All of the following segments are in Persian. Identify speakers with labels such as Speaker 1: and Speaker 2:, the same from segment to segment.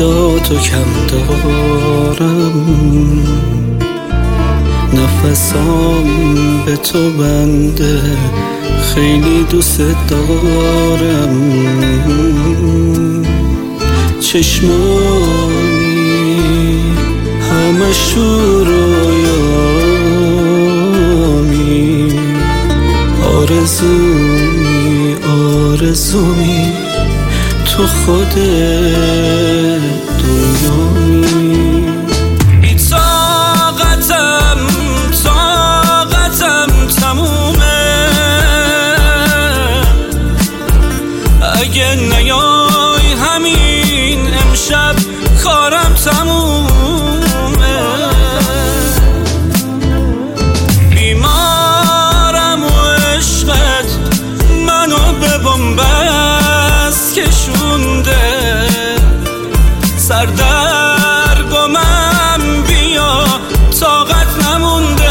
Speaker 1: امیداتو کم دارم، نفسام به تو بنده، خیلی دوست دارم. چشمانی همش رویامی، آرزومی تو خود دنیایی.
Speaker 2: بی طاقتم تمومه، اگه نیای همین امشب کارم تمومه. بیمارم و عشقت منو به بنبست کشونده، سردرگمم بیا طاقت نمونده.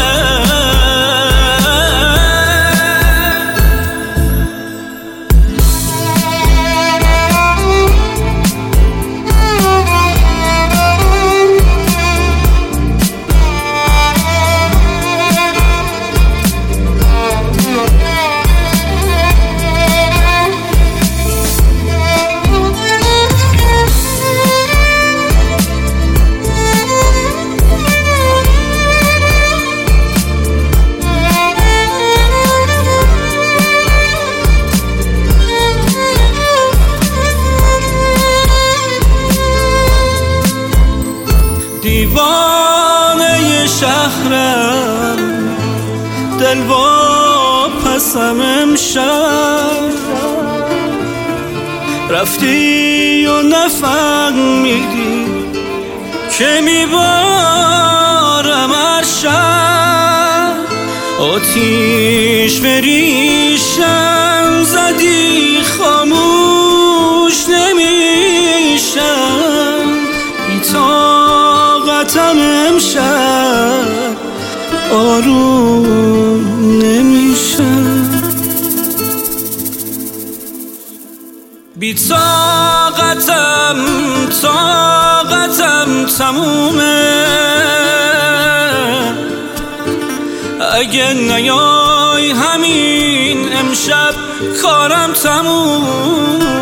Speaker 2: دیوانه شهرم، دل واپسم امشب، رفتی و نفهمیدی که میبارم هر شب. آتیش بریشم زدی خاموش نمیشم، بی طاقتم امشب آروم نمیشم. بی طاقتم تمومه، اگه نیای همین امشب کارم تمومه.